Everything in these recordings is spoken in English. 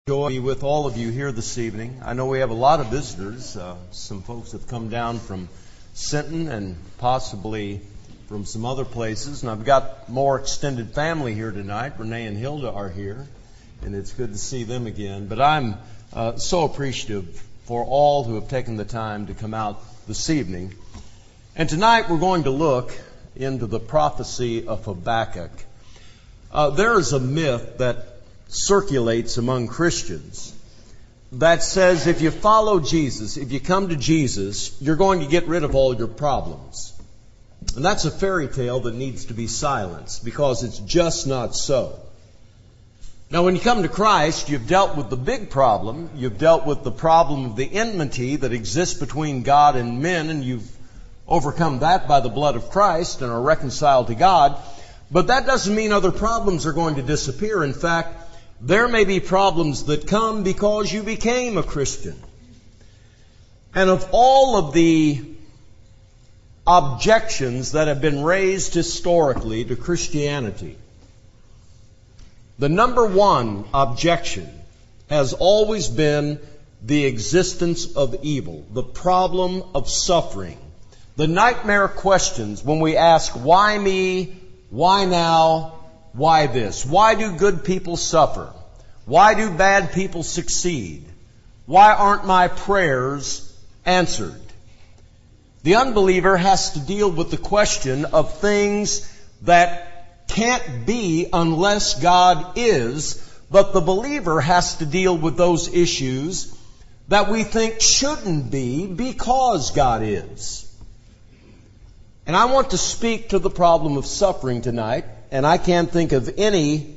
Joy to be with all of you here this evening. I know we have a lot of visitors. Some folks have come down from Sinton and possibly from some other places. And I've got more extended family here tonight. Renee and Hilda are here, and it's good to see them again. But I'm so appreciative for all who have taken the time to come out this evening. And tonight we're going to look into the prophecy of Habakkuk. There is a myth that circulates among Christians that says if you follow Jesus, if you come to Jesus, you're going to get rid of all your problems. And that's a fairy tale that needs to be silenced because it's just not so. Now, when you come to Christ, you've dealt with the big problem. You've dealt with the problem of the enmity that exists between God and men, and you've overcome that by the blood of Christ and are reconciled to God. But that doesn't mean other problems are going to disappear. In fact, there may be problems that come because you became a Christian. And of all of the objections that have been raised historically to Christianity, the number one objection has always been the existence of evil, the problem of suffering, the nightmare questions when we ask, why me, why now, why this? Why do good people suffer? Why do bad people succeed? Why aren't my prayers answered? The unbeliever has to deal with the question of things that can't be unless God is, but the believer has to deal with those issues that we think shouldn't be because God is. And I want to speak to the problem of suffering tonight. And I can't think of any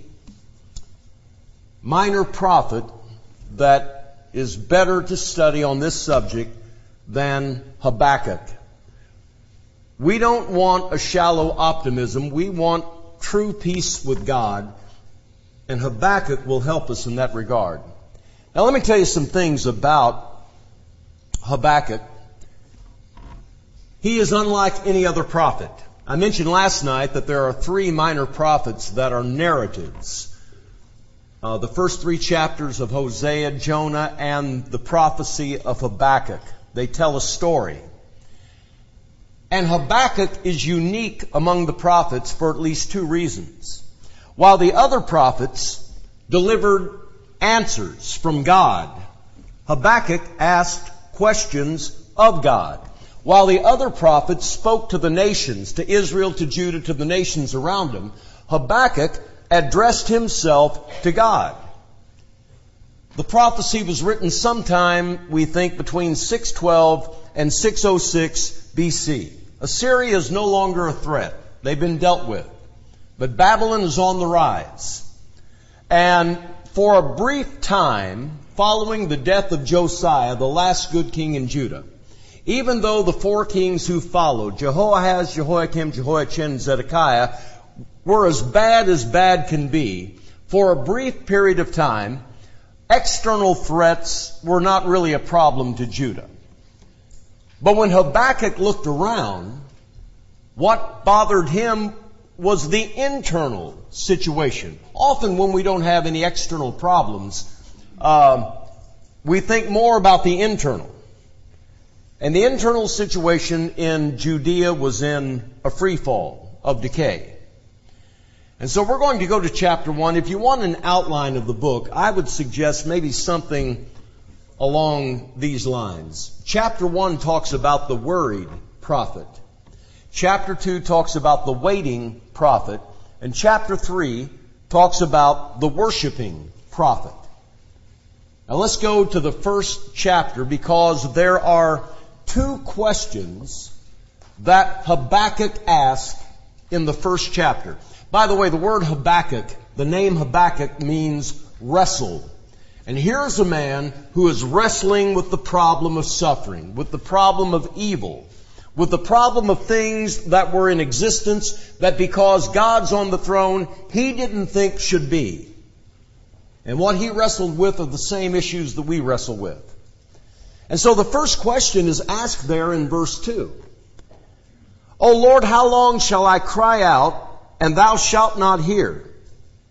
minor prophet that is better to study on this subject than Habakkuk. We don't want a shallow optimism. We want true peace with God. And Habakkuk will help us in that regard. Now let me tell you some things about Habakkuk. He is unlike any other prophet. I mentioned last night that there are three minor prophets that are narratives. The first three chapters of Hosea, Jonah, and the prophecy of Habakkuk. They tell a story. And Habakkuk is unique among the prophets for at least two reasons. While the other prophets delivered answers from God, Habakkuk asked questions of God. While the other prophets spoke to the nations, to Israel, to Judah, to the nations around him, Habakkuk addressed himself to God. The prophecy was written sometime, we think, between 612 and 606 BC. Assyria is no longer a threat. They've been dealt with. But Babylon is on the rise. And for a brief time, following the death of Josiah, the last good king in Judah, even though the four kings who followed, Jehoahaz, Jehoiakim, Jehoiachin, and Zedekiah, were as bad can be, for a brief period of time, external threats were not really a problem to Judah. But when Habakkuk looked around, what bothered him was the internal situation. Often when we don't have any external problems, we think more about the internal. And the internal situation in Judea was in a free fall of decay. And so we're going to go to chapter 1. If you want an outline of the book, I would suggest maybe something along these lines. Chapter 1 talks about the worried prophet. Chapter 2 talks about the waiting prophet. And chapter 3 talks about the worshiping prophet. Now let's go to the first chapter because there are two questions that Habakkuk asked in the first chapter. By the way, the word Habakkuk, the name Habakkuk means wrestle. And here's a man who is wrestling with the problem of suffering, with the problem of evil, with the problem of things that were in existence that because God's on the throne, he didn't think should be. And what he wrestled with are the same issues that we wrestle with. And so the first question is asked there in verse 2. O Lord, how long shall I cry out, and thou shalt not hear?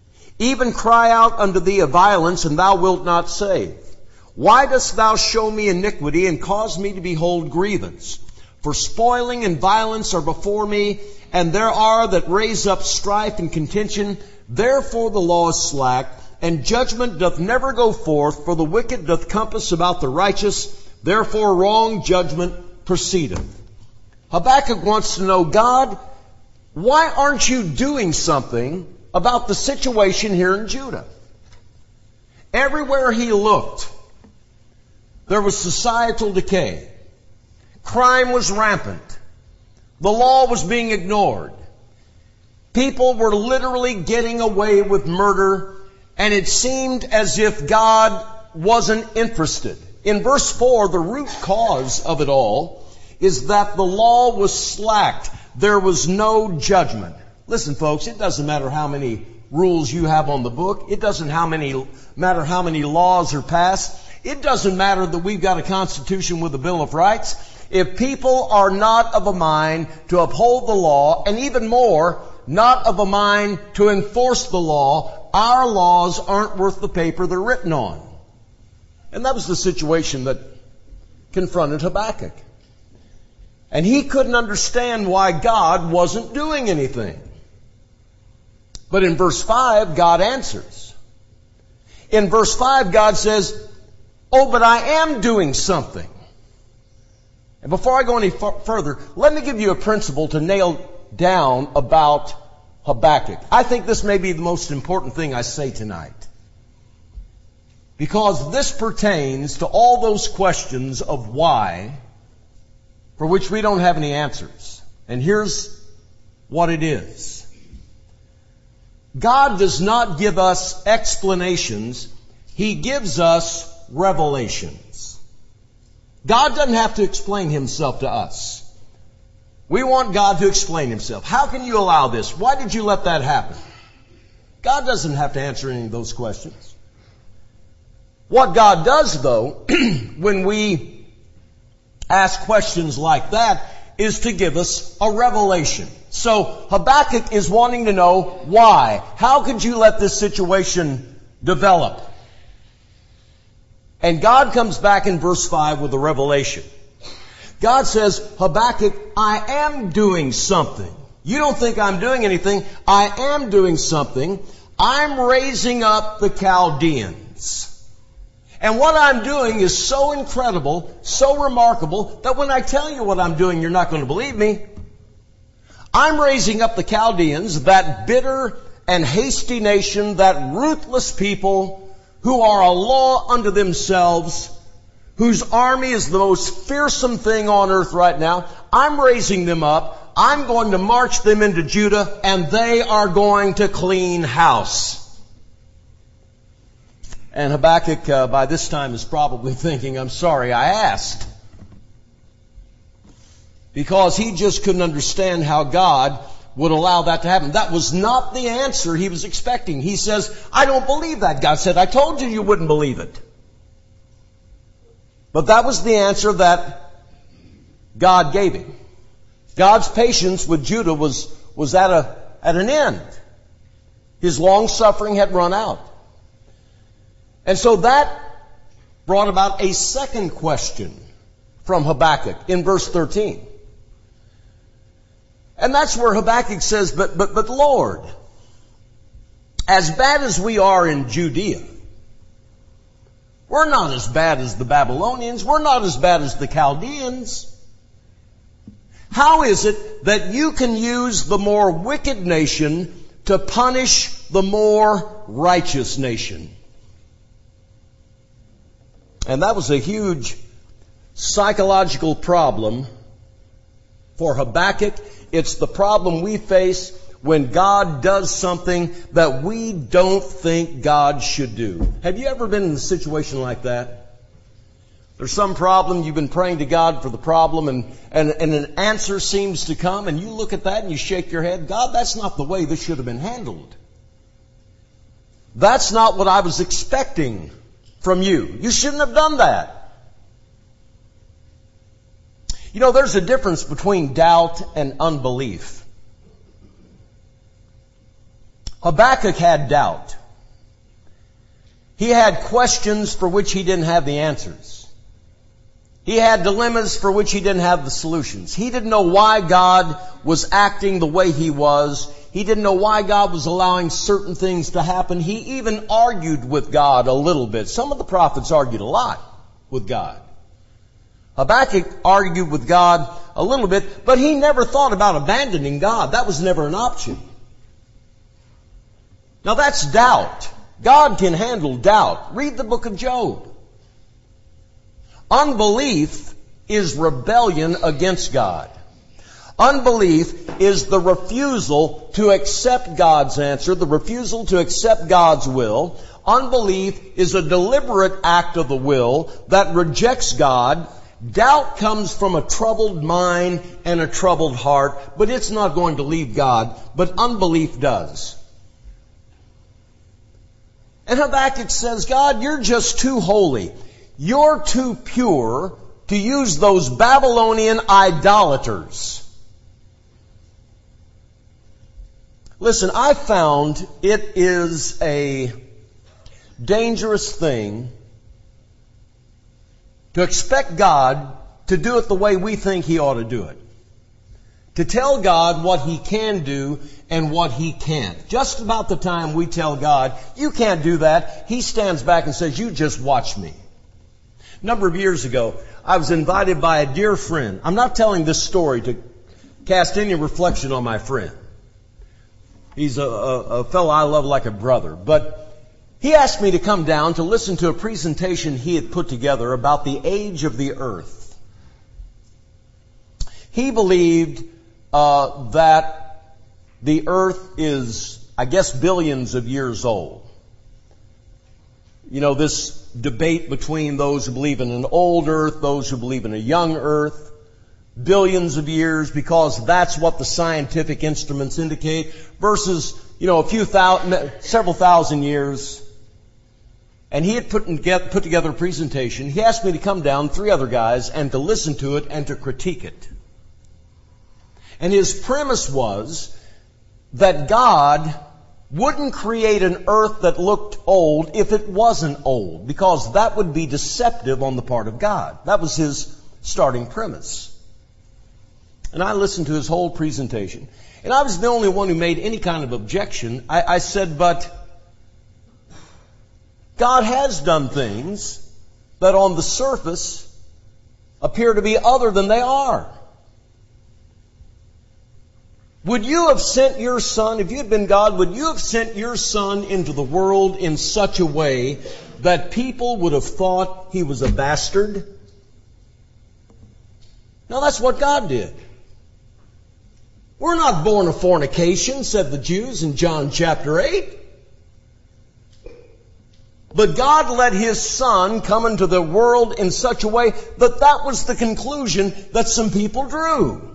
even cry out unto thee of violence, and thou wilt not save. Why dost thou show me iniquity, and cause me to behold grievance? For spoiling and violence are before me, and there are that raise up strife and contention. Therefore the law is slack, and judgment doth never go forth, for the wicked doth compass about the righteous. Therefore wrong judgment proceedeth. Habakkuk wants to know, God, why aren't you doing something about the situation here in Judah? Everywhere he looked, there was societal decay. Crime was rampant. The law was being ignored. People were literally getting away with murder, and it seemed as if God wasn't interested. In verse 4, the root cause of it all is that the law was slacked. There was no judgment. Listen, folks, it doesn't matter how many rules you have on the book. It doesn't matter how many laws are passed. It doesn't matter that we've got a Constitution with a Bill of Rights. If people are not of a mind to uphold the law, and even more, not of a mind to enforce the law, our laws aren't worth the paper they're written on. And that was the situation that confronted Habakkuk. And he couldn't understand why God wasn't doing anything. But in verse 5, God answers. In verse 5, God says, oh, but I am doing something. And before I go any further, let me give you a principle to nail down about Habakkuk. I think this may be the most important thing I say tonight, because this pertains to all those questions of why, for which we don't have any answers. And here's what it is. God does not give us explanations. He gives us revelations. God doesn't have to explain himself to us. We want God to explain himself. How can you allow this? Why did you let that happen? God doesn't have to answer any of those questions. What God does, though, when we ask questions like that, is to give us a revelation. So Habakkuk is wanting to know why. How could you let this situation develop? And God comes back in verse 5 with a revelation. God says, Habakkuk, I am doing something. You don't think I'm doing anything. I am doing something. I'm raising up the Chaldeans. And what I'm doing is so incredible, so remarkable, that when I tell you what I'm doing, you're not going to believe me. I'm raising up the Chaldeans, that bitter and hasty nation, that ruthless people who are a law unto themselves, whose army is the most fearsome thing on earth right now. I'm raising them up. I'm going to march them into Judah, and they are going to clean house. And Habakkuk, by this time, is probably thinking, I'm sorry I asked. Because he just couldn't understand how God would allow that to happen. That was not the answer he was expecting. He says, I don't believe that. God said, I told you you wouldn't believe it. But that was the answer that God gave him. God's patience with Judah was at an end. His long suffering had run out. And so that brought about a second question from Habakkuk in verse 13. And that's where Habakkuk says, but Lord, as bad as we are in Judea, we're not as bad as the Babylonians. We're not as bad as the Chaldeans. How is it that you can use the more wicked nation to punish the more righteous nation? And that was a huge psychological problem for Habakkuk. It's the problem we face when God does something that we don't think God should do. Have you ever been in a situation like that? There's some problem, you've been praying to God for the problem, and an answer seems to come, and you look at that and you shake your head. God, that's not the way this should have been handled. That's not what I was expecting from you. You shouldn't have done that. You know, there's a difference between doubt and unbelief. Habakkuk had doubt. He had questions for which he didn't have the answers. He had dilemmas for which he didn't have the solutions. He didn't know why God was acting the way he was. He didn't know why God was allowing certain things to happen. He even argued with God a little bit. Some of the prophets argued a lot with God. Habakkuk argued with God a little bit, but he never thought about abandoning God. That was never an option. Now that's doubt. God can handle doubt. Read the book of Job. Unbelief is rebellion against God. Unbelief is the refusal to accept God's answer, the refusal to accept God's will. Unbelief is a deliberate act of the will that rejects God. Doubt comes from a troubled mind and a troubled heart, but it's not going to leave God, but unbelief does. And Habakkuk says, God, you're just too holy. You're too pure to use those Babylonian idolaters. Listen, I found it is a dangerous thing to expect God to do it the way we think He ought to do it. To tell God what He can do and what He can't. Just about the time we tell God, you can't do that, He stands back and says, you just watch me. A number of years ago, I was invited by a dear friend. I'm not telling this story to cast any reflection on my friend. He's a fellow I love like a brother. But he asked me to come down to listen to a presentation he had put together about the age of the earth. He believed that the earth is, I guess, billions of years old. You know, this debate between those who believe in an old earth, those who believe in a young earth, billions of years, because that's what the scientific instruments indicate, versus, several thousand years. And he had put together a presentation. He asked me to come down, 3 other guys, and to listen to it and to critique it. And his premise was that God wouldn't create an earth that looked old if it wasn't old, because that would be deceptive on the part of God. That was his starting premise. And I listened to his whole presentation. And I was the only one who made any kind of objection. I said, but God has done things that on the surface appear to be other than they are. Would you have sent your Son, if you had been God, would you have sent your Son into the world in such a way that people would have thought He was a bastard? No, that's what God did. We're not born of fornication, said the Jews in John chapter 8. But God let His Son come into the world in such a way that that was the conclusion that some people drew.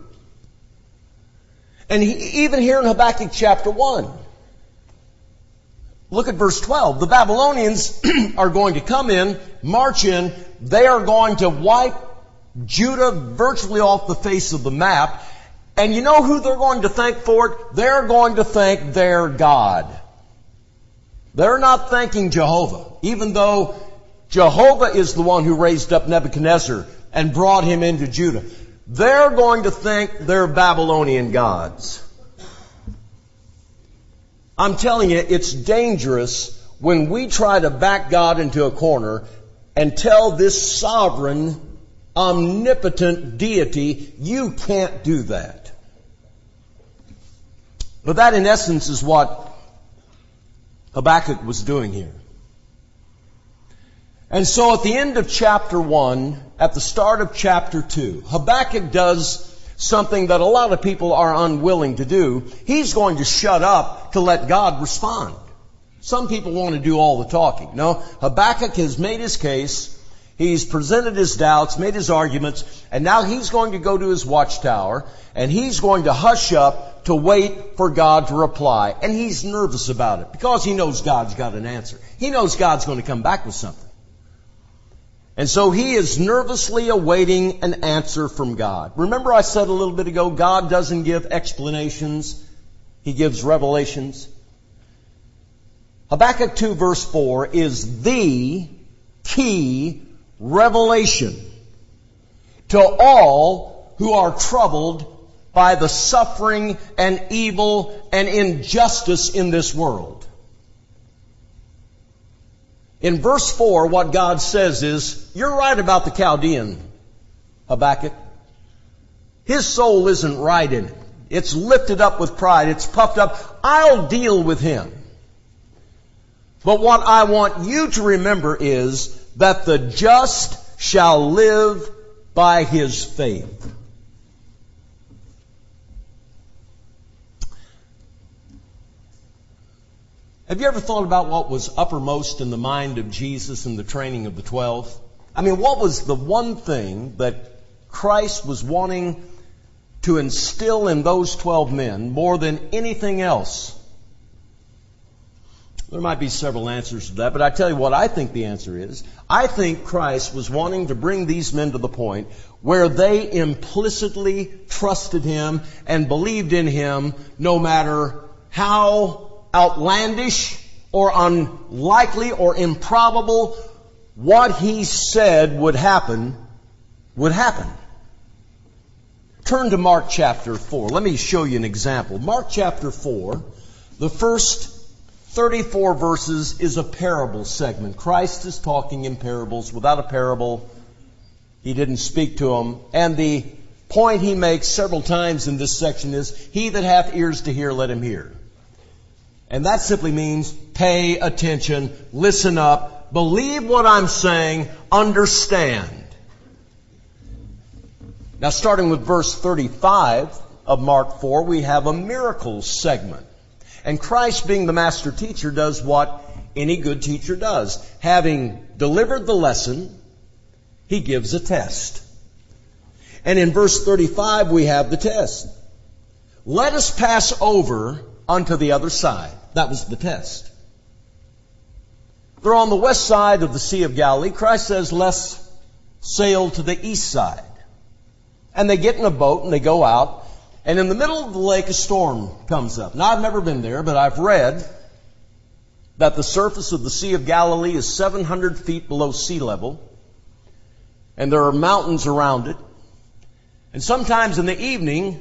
And even here in Habakkuk chapter 1, look at verse 12. The Babylonians are going to come in, march in. They are going to wipe Judah virtually off the face of the map. And you know who they're going to thank for it? They're going to thank their God. They're not thanking Jehovah, even though Jehovah is the one who raised up Nebuchadnezzar and brought him into Judah. They're going to thank their Babylonian gods. I'm telling you, it's dangerous when we try to back God into a corner and tell this sovereign, omnipotent deity, you can't do that. But that in essence is what Habakkuk was doing here. And so at the end of chapter 1, at the start of chapter 2, Habakkuk does something that a lot of people are unwilling to do. He's going to shut up to let God respond. Some people want to do all the talking. No, Habakkuk has made his case. He's presented his doubts, made his arguments, and now he's going to go to his watchtower, and he's going to hush up to wait for God to reply. And he's nervous about it because he knows God's got an answer. He knows God's going to come back with something. And so he is nervously awaiting an answer from God. Remember I said a little bit ago, God doesn't give explanations. He gives revelations. Habakkuk 2 verse 4 is the key revelation to all who are troubled by the suffering and evil and injustice in this world. In verse 4, what God says is, you're right about the Chaldean, Habakkuk. His soul isn't right in it. It's lifted up with pride. It's puffed up. I'll deal with him. But what I want you to remember is that the just shall live by his faith. Have you ever thought about what was uppermost in the mind of Jesus in the training of the 12? I mean, what was the one thing that Christ was wanting to instill in those 12 men more than anything else? There might be several answers to that, but I tell you what I think the answer is. I think Christ was wanting to bring these men to the point where they implicitly trusted him and believed in him no matter how outlandish or unlikely or improbable what he said would happen would happen. Turn to Mark chapter 4. Let me show you an example. Mark chapter 4, the first 34 verses is a parable segment. Christ is talking in parables. Without a parable, he didn't speak to them. And the point he makes several times in this section is, he that hath ears to hear, let him hear. And that simply means pay attention, listen up, believe what I'm saying, understand. Now, starting with verse 35 of Mark 4, we have a miracles segment. And Christ, being the master teacher, does what any good teacher does. Having delivered the lesson, he gives a test. And in verse 35, we have the test. Let us pass over unto the other side. That was the test. They're on the west side of the Sea of Galilee. Christ says, let's sail to the east side. And they get in a boat and they go out. And in the middle of the lake, a storm comes up. Now, I've never been there, but I've read that the surface of the Sea of Galilee is 700 feet below sea level. And there are mountains around it. And sometimes in the evening,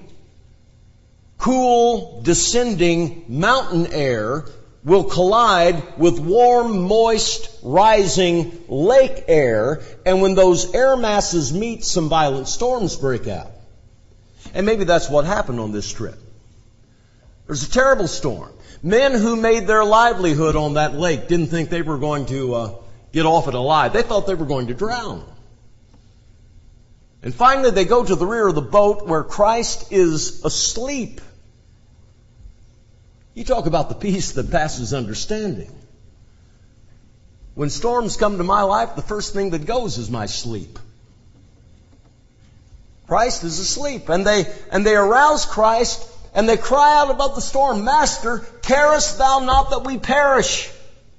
cool, descending mountain air will collide with warm, moist, rising lake air. And when those air masses meet, some violent storms break out. And maybe that's what happened on this trip. There's a terrible storm. Men who made their livelihood on that lake didn't think they were going to get off it alive. They thought they were going to drown. And finally they go to the rear of the boat where Christ is asleep. You talk about the peace that passes understanding. When storms come to my life, the first thing that goes is my sleep. Christ is asleep. And they arouse Christ and they cry out above the storm, Master, carest thou not that we perish?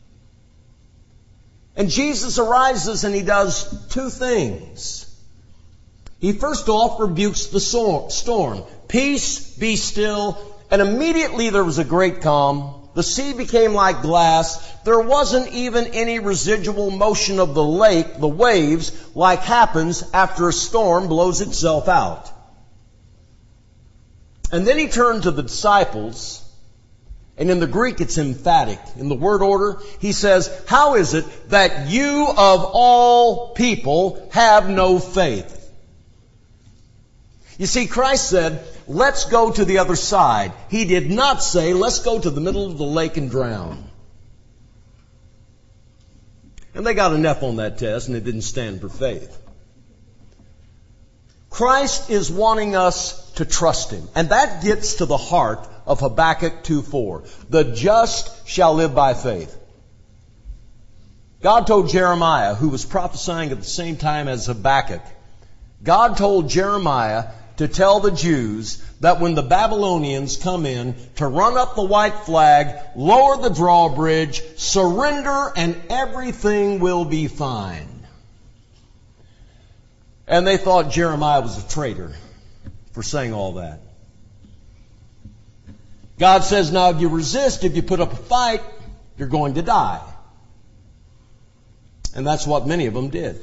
And Jesus arises and he does two things. He first off rebukes the storm. Peace, be still. And immediately there was a great calm. The sea became like glass. There wasn't even any residual motion of the lake, the waves, like happens after a storm blows itself out. And then he turned to the disciples, and in the Greek it's emphatic. In the word order, he says, how is it that you of all people have no faith? You see, Christ said, let's go to the other side. He did not say, let's go to the middle of the lake and drown. And they got an F on that test, and it didn't stand for faith. Christ is wanting us to trust him. And that gets to the heart of Habakkuk 2:4. The just shall live by faith. God told Jeremiah, who was prophesying at the same time as Habakkuk, God told Jeremiah to tell the Jews that when the Babylonians come in, to run up the white flag, lower the drawbridge, surrender, and everything will be fine. And they thought Jeremiah was a traitor for saying all that. God says, now if you resist, if you put up a fight, You're going to die. And that's what many of them did.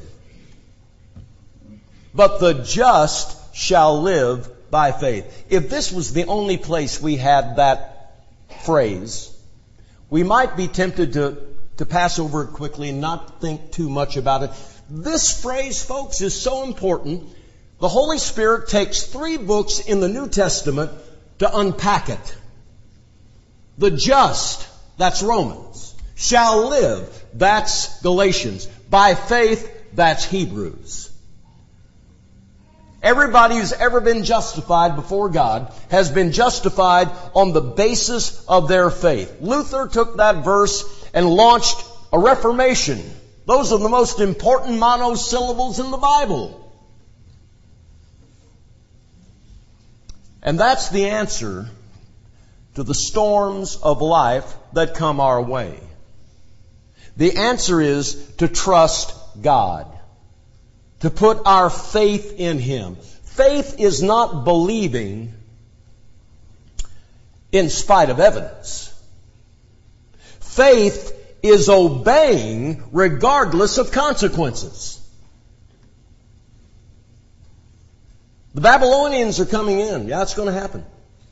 But the just shall live by faith. If this was the only place we had that phrase, we might be tempted to pass over it quickly and not think too much about it. This phrase, folks, is so important. The Holy Spirit takes 3 books in the New Testament to unpack it. The just, that's Romans. Shall live, that's Galatians. By faith, that's Hebrews. Everybody who's ever been justified before God has been justified on the basis of their faith. Luther took that verse and launched a reformation. Those are the most important monosyllables in the Bible. And that's the answer to the storms of life that come our way. The answer is to trust God, to put our faith in Him. Faith is not believing in spite of evidence. Faith is obeying regardless of consequences. The Babylonians are coming in. Yeah, it's going to happen.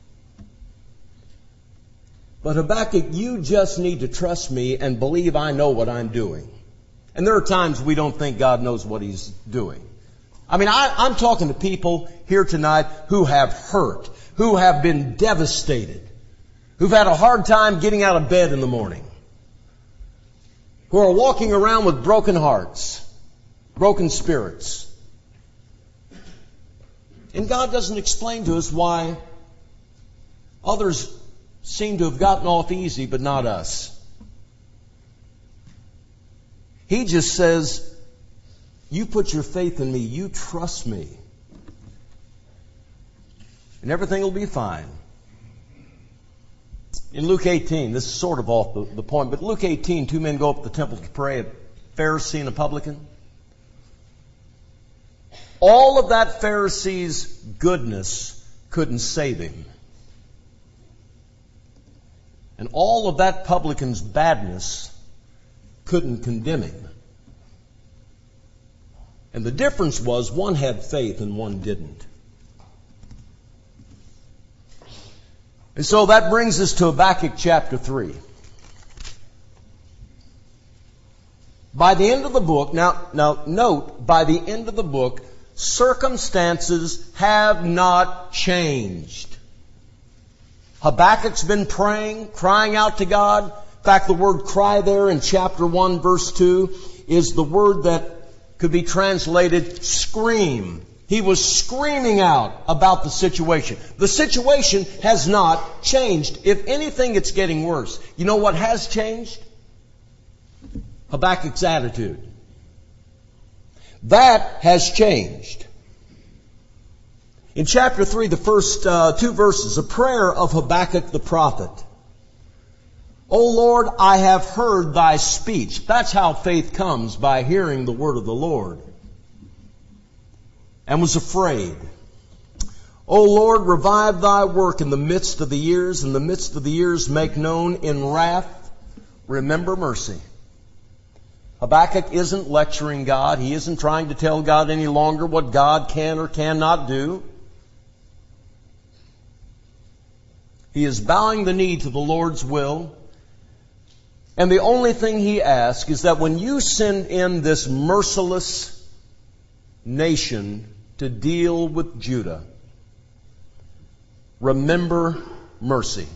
But Habakkuk, you just need to trust me and believe I know what I'm doing. And there are times we don't think God knows what He's doing. I mean, I'm talking to people here tonight who have hurt, who have been devastated, who've had a hard time getting out of bed in the morning, who are walking around with broken hearts, broken spirits. And God doesn't explain to us why others seem to have gotten off easy, but not us. He just says, you put your faith in me, you trust me, and everything will be fine. In Luke 18, this is sort of off the point, but Luke 18, 2 men go up to the temple to pray, a Pharisee and a publican. All of that Pharisee's goodness couldn't save him. And all of that publican's badness couldn't condemn him. And the difference was one had faith and one didn't. And so that brings us to Habakkuk chapter 3. By the end of the book, now note, by the end of the book, circumstances have not changed. Habakkuk's been praying, crying out to God. In fact, the word cry there in chapter 1, verse 2 is the word that could be translated scream. He was screaming out about the situation. The situation has not changed. If anything, it's getting worse. You know what has changed? Habakkuk's attitude. That has changed. In chapter 3, the first 2 verses, a prayer of Habakkuk the prophet. O Lord, I have heard thy speech. That's how faith comes, by hearing the word of the Lord. And was afraid. O Lord, revive thy work in the midst of the years. In the midst of the years make known in wrath. Remember mercy. Habakkuk isn't lecturing God. He isn't trying to tell God any longer what God can or cannot do. He is bowing the knee to the Lord's will. And the only thing he asks is that when you send in this merciless nation to deal with Judah, remember mercy.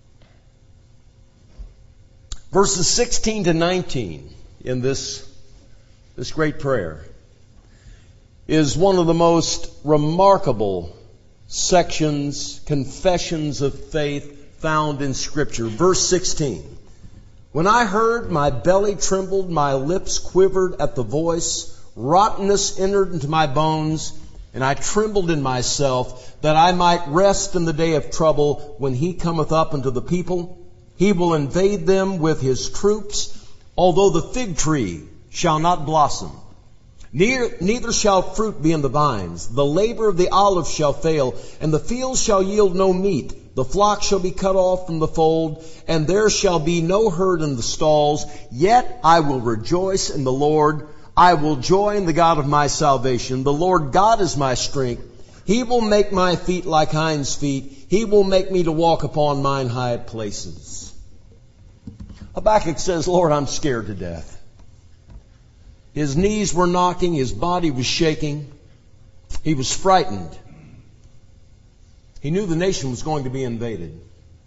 Verses 16 to 19 in this great prayer is one of the most remarkable sections, confessions of faith found in Scripture. Verse 16. When I heard, my belly trembled, my lips quivered at the voice, rottenness entered into my bones, and I trembled in myself, that I might rest in the day of trouble. When he cometh up unto the people, he will invade them with his troops, although the fig tree shall not blossom, neither shall fruit be in the vines. The labor of the olive shall fail, and the fields shall yield no meat. The flock shall be cut off from the fold, and there shall be no herd in the stalls. Yet I will rejoice in the Lord. I will joy in the God of my salvation. The Lord God is my strength. He will make my feet like hinds' feet. He will make me to walk upon mine high places. Habakkuk says, Lord, I'm scared to death. His knees were knocking. His body was shaking. He was frightened. He knew the nation was going to be invaded.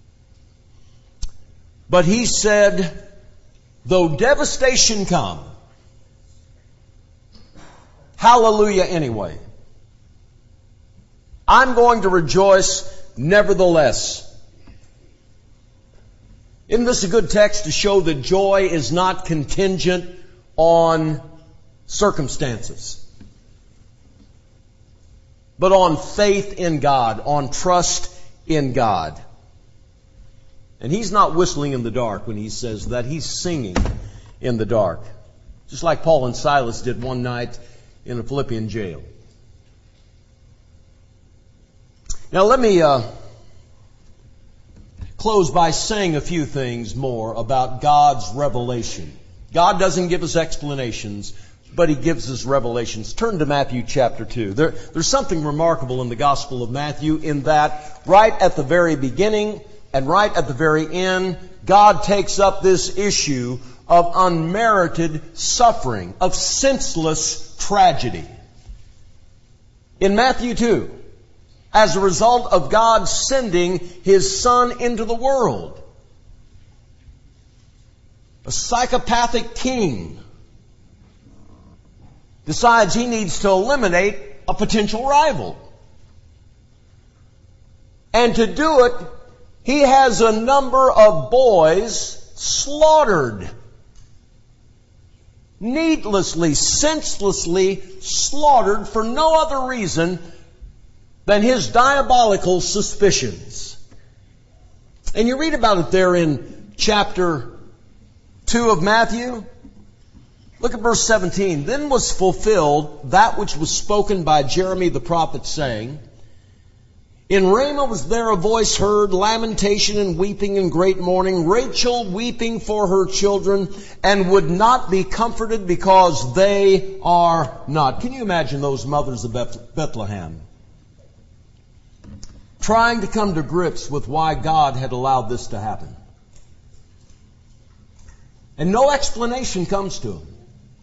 But he said, though devastation come, hallelujah anyway. I'm going to rejoice nevertheless. Isn't this a good text to show that joy is not contingent on circumstances, but on faith in God, on trust in God? And he's not whistling in the dark when he says that. He's singing in the dark. Just like Paul and Silas did one night in a Philippian jail. Now let me close by saying a few things more about God's revelation. God doesn't give us explanations, but He gives us revelations. Turn to Matthew chapter 2. There's something remarkable in the Gospel of Matthew in that right at the very beginning and right at the very end, God takes up this issue of unmerited suffering, of senseless tragedy. In Matthew 2, as a result of God sending His Son into the world, a psychopathic king decides he needs to eliminate a potential rival. And to do it, he has a number of boys slaughtered. Needlessly, senselessly slaughtered for no other reason than his diabolical suspicions. And you read about it there in chapter 2 of Matthew. Look at verse 17. Then was fulfilled that which was spoken by Jeremy the prophet, saying, In Ramah was there a voice heard, lamentation and weeping and great mourning, Rachel weeping for her children, and would not be comforted because they are not. Can you imagine those mothers of Bethlehem trying to come to grips with why God had allowed this to happen? And no explanation comes to them.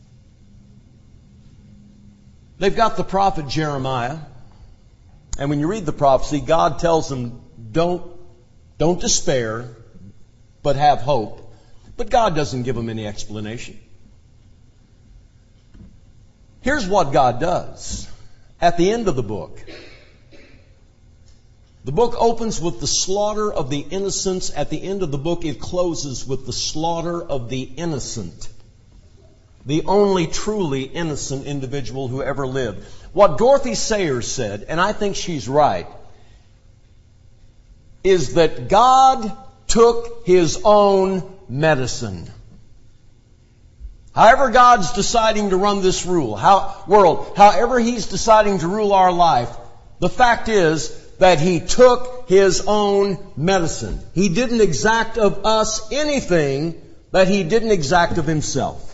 They've got the prophet Jeremiah. And when you read the prophecy, God tells them, don't despair, but have hope. But God doesn't give them any explanation. Here's what God does. At the end of the book opens with the slaughter of the innocents. At the end of the book, it closes with the slaughter of the innocent. The only truly innocent individual who ever lived. What Dorothy Sayers said, and I think she's right, is that God took His own medicine. However God's deciding to run this world, however He's deciding to rule our life, the fact is that He took His own medicine. He didn't exact of us anything that He didn't exact of Himself.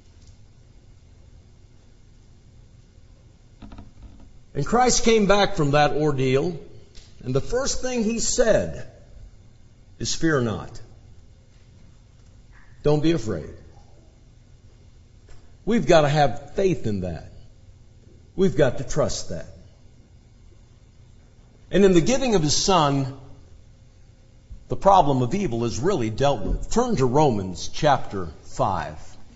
And Christ came back from that ordeal, and the first thing He said is, fear not. Don't be afraid. We've got to have faith in that. We've got to trust that. And in the giving of His Son, the problem of evil is really dealt with. Turn to Romans chapter 5.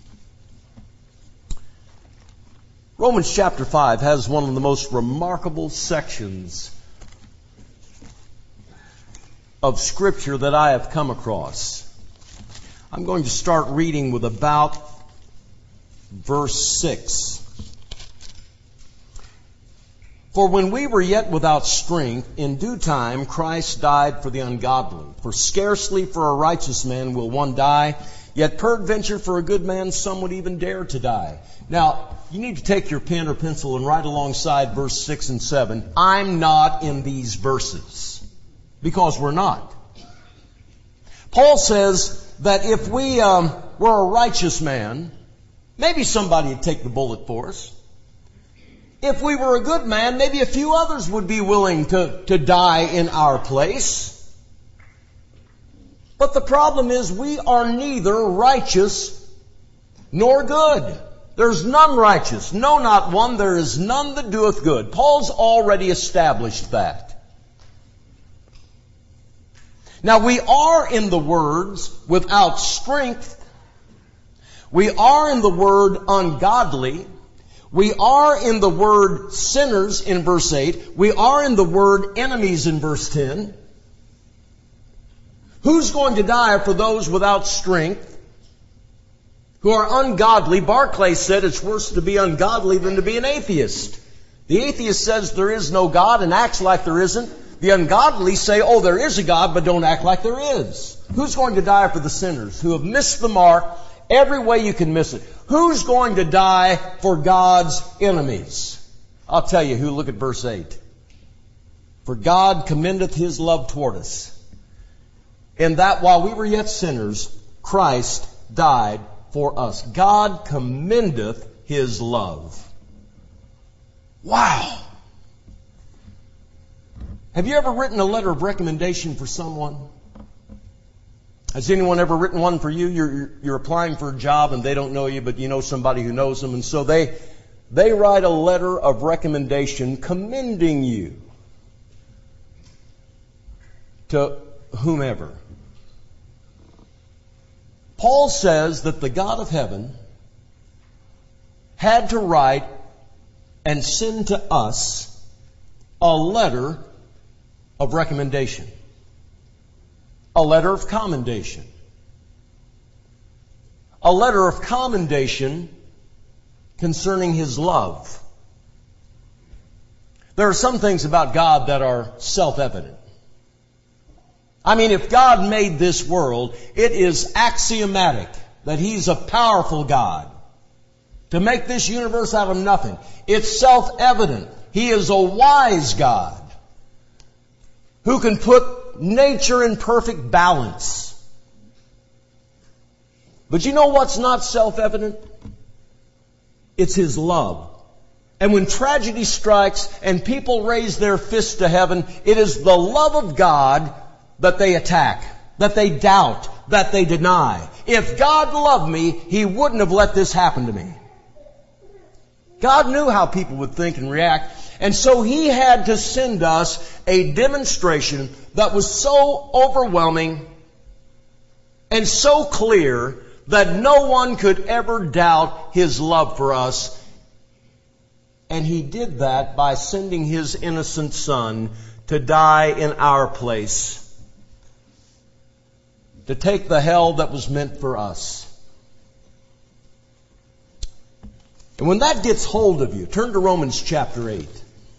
Romans chapter 5 has one of the most remarkable sections of Scripture that I have come across. I'm going to start reading with about verse 6. For when we were yet without strength, in due time Christ died for the ungodly. For scarcely for a righteous man will one die, yet peradventure for a good man some would even dare to die. Now, you need to take your pen or pencil and write alongside verse 6 and 7. I'm not in these verses. because we're not. Paul says that if we were a righteous man, maybe somebody would take the bullet for us. If we were a good man, maybe a few others would be willing to die in our place. But the problem is we are neither righteous nor good. There's none righteous, no, not one. There is none that doeth good. Paul's already established that. Now we are, in the words, without strength. We are, in the word, ungodly. We are, in the word, sinners in verse 8. We are, in the word, enemies in verse 10. Who's going to die for those without strength, who are ungodly? Barclay said it's worse to be ungodly than to be an atheist. The atheist says there is no God and acts like there isn't. The ungodly say, oh, there is a God, but don't act like there is. Who's going to die for the sinners who have missed the mark every way you can miss it? Who's going to die for God's enemies? I'll tell you who. Look at verse 8. For God commendeth His love toward us, in that while we were yet sinners, Christ died for us. God commendeth His love. Wow! Have you ever written a letter of recommendation for someone? Has anyone ever written one for you? You're applying for a job and they don't know you, but you know somebody who knows them. And so they write a letter of recommendation commending you to whomever. Paul says that the God of heaven had to write and send to us a letter of recommendation, a letter of commendation, a letter of commendation concerning His love. There are some things about God that are self-evident. I mean, if God made this world, it is axiomatic that He's a powerful God. To make this universe out of nothing, it's self-evident. He is a wise God who can put nature in perfect balance. But you know what's not self-evident? It's His love. And when tragedy strikes and people raise their fists to heaven, it is the love of God that they attack, that they doubt, that they deny. If God loved me, He wouldn't have let this happen to me. God knew how people would think and react, and so He had to send us a demonstration that was so overwhelming and so clear that no one could ever doubt His love for us. And He did that by sending His innocent Son to die in our place, to take the hell that was meant for us. And when that gets hold of you, turn to Romans chapter 8.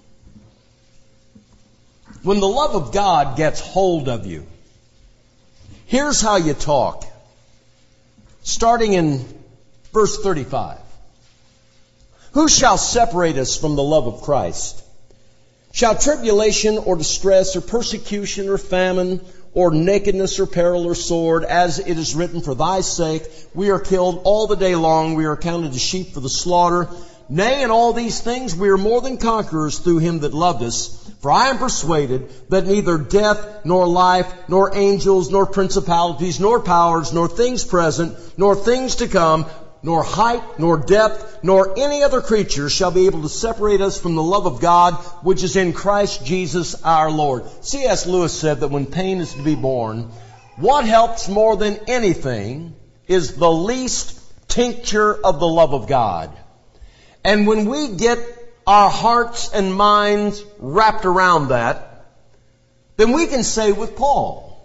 When the love of God gets hold of you, here's how you talk. Starting in verse 35. Who shall separate us from the love of Christ? Shall tribulation or distress or persecution or famine or nakedness or peril or sword, as it is written, for thy sake we are killed all the day long, we are counted as sheep for the slaughter. Nay, in all these things we are more than conquerors through Him that loved us. For I am persuaded that neither death, nor life, nor angels, nor principalities, nor powers, nor things present, nor things to come, nor height, nor depth, nor any other creature shall be able to separate us from the love of God, which is in Christ Jesus our Lord. C.S. Lewis said that when pain is to be borne, what helps more than anything is the least tincture of the love of God. And when we get our hearts and minds wrapped around that, then we can say with Paul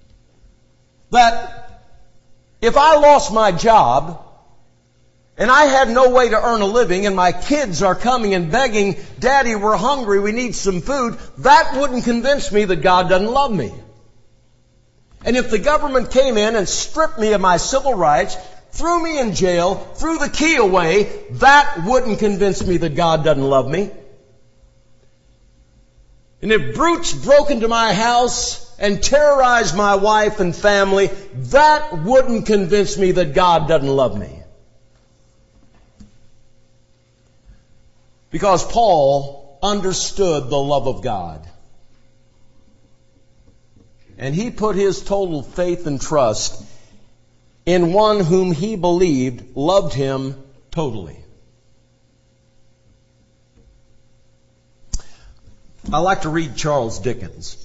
that if I lost my job and I had no way to earn a living and my kids are coming and begging, Daddy, we're hungry, we need some food, that wouldn't convince me that God doesn't love me. And if the government came in and stripped me of my civil rights, threw me in jail, threw the key away, that wouldn't convince me that God doesn't love me. And if brutes broke into my house and terrorized my wife and family, that wouldn't convince me that God doesn't love me. Because Paul understood the love of God. And he put his total faith and trust in one whom he believed loved him totally. I like to read Charles Dickens.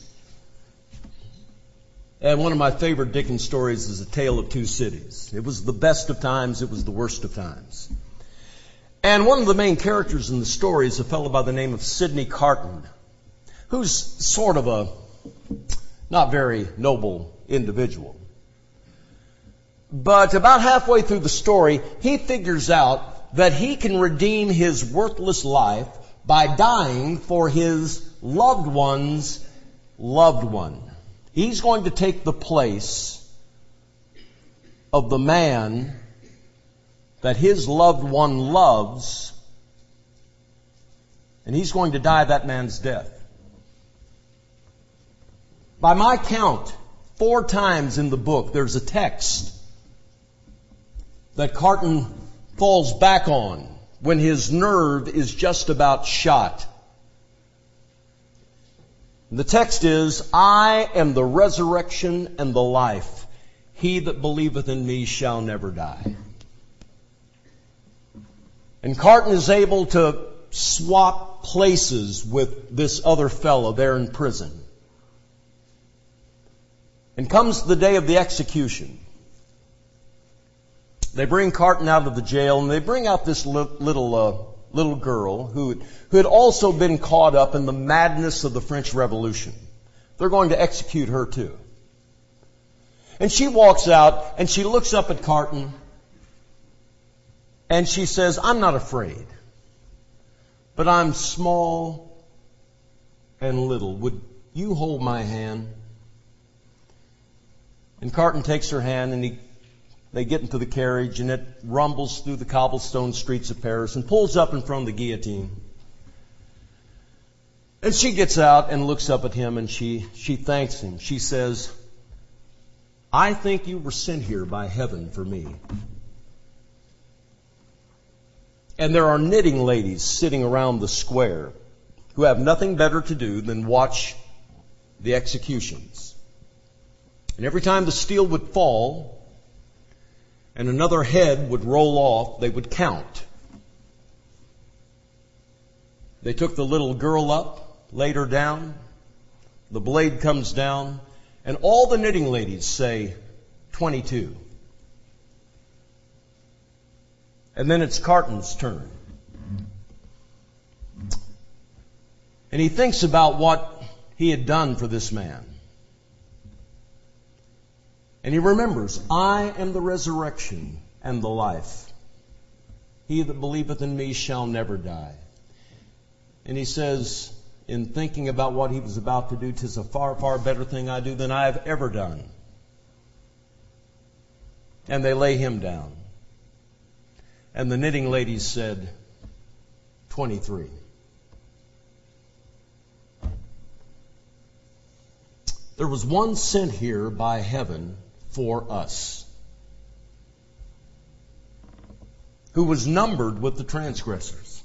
And one of my favorite Dickens stories is A Tale of Two Cities. It was the best of times, it was the worst of times. And one of the main characters in the story is a fellow by the name of Sidney Carton, who's sort of a not very noble individual. But about halfway through the story, he figures out that he can redeem his worthless life by dying for his loved one's loved one. He's going to take the place of the man that his loved one loves, and he's going to die that man's death. By my count, 4 times in the book, there's a text that Carton falls back on when his nerve is just about shot. The text is, I am the resurrection and the life. He that believeth in me shall never die. And Carton is able to swap places with this other fellow there in prison. And comes the day of the execution. They bring Carton out of the jail, and they bring out this little girl who had also been caught up in the madness of the French Revolution. They're going to execute her too. And she walks out, and she looks up at Carton, and she says, I'm not afraid, but I'm small and little. Would you hold my hand? And Carton takes her hand, and they get into the carriage, and it rumbles through the cobblestone streets of Paris and pulls up in front of the guillotine. And she gets out and looks up at him, and she thanks him. She says, I think you were sent here by heaven for me. And there are knitting ladies sitting around the square who have nothing better to do than watch the executions. And every time the steel would fall and another head would roll off, they would count. They took the little girl up, laid her down, the blade comes down, and all the knitting ladies say 22. And then it's Carton's turn. And he thinks about what he had done for this man. And he remembers, I am the resurrection and the life. He that believeth in me shall never die. And he says, in thinking about what he was about to do, 'tis a far, far better thing I do than I have ever done. And they lay him down. And the knitting ladies said, 23. There was one sent here by heaven for us, who was numbered with the transgressors,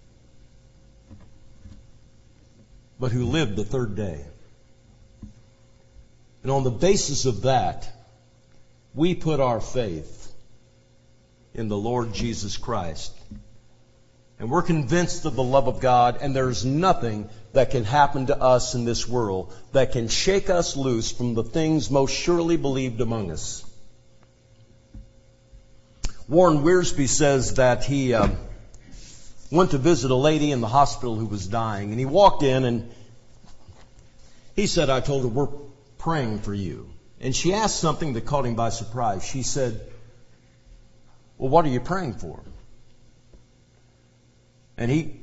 but who lived the third day. And on the basis of that, we put our faith in the Lord Jesus Christ. And we're convinced of the love of God, and there's nothing that can happen to us in this world that can shake us loose from the things most surely believed among us. Warren Wiersbe says that he went to visit a lady in the hospital who was dying, and he walked in and he said, I told her, we're praying for you. And she asked something that caught him by surprise. She said, well, what are you praying for? And he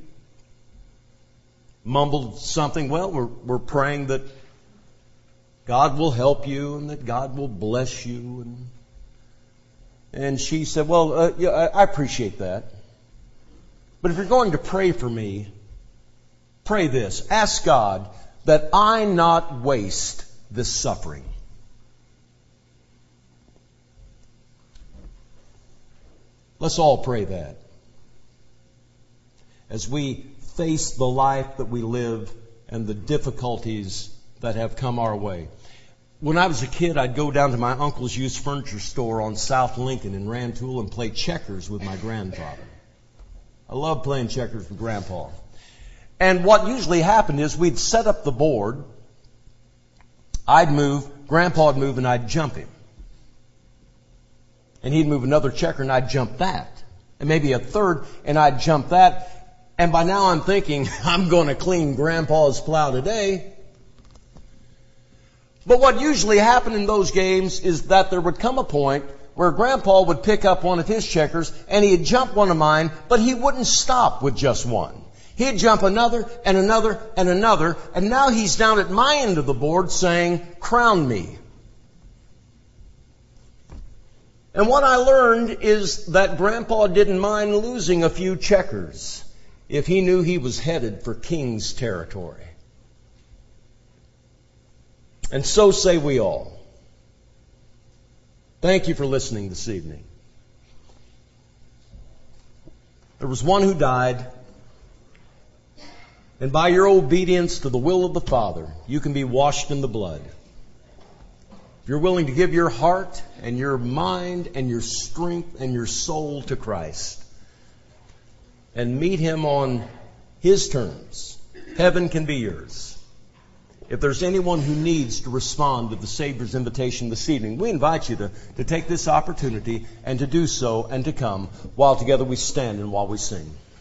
mumbled something, well, we're praying that God will help you and that God will bless you. And she said, well, yeah, I appreciate that. But if you're going to pray for me, pray this. Ask God that I not waste this suffering. Let's all pray that as we face the life that we live and the difficulties that have come our way. When I was a kid, I'd go down to my uncle's used furniture store on South Lincoln in Rantoul and play checkers with my grandfather. I loved playing checkers with Grandpa. And what usually happened is we'd set up the board, I'd move, Grandpa'd move, and I'd jump him. And he'd move another checker, and I'd jump that. And maybe a third, and I'd jump that. And by now I'm thinking, I'm going to clean Grandpa's plow today. But what usually happened in those games is that there would come a point where Grandpa would pick up one of his checkers and he'd jump one of mine, but he wouldn't stop with just one. He'd jump another and another and another, and now he's down at my end of the board saying, "Crown me." And what I learned is that Grandpa didn't mind losing a few checkers if he knew he was headed for King's territory. And so say we all. Thank you for listening this evening. There was one who died, and by your obedience to the will of the Father, you can be washed in the blood. If you're willing to give your heart and your mind and your strength and your soul to Christ and meet Him on His terms, heaven can be yours. If there's anyone who needs to respond to the Savior's invitation this evening, we invite you to take this opportunity and to do so and to come while together we stand and while we sing.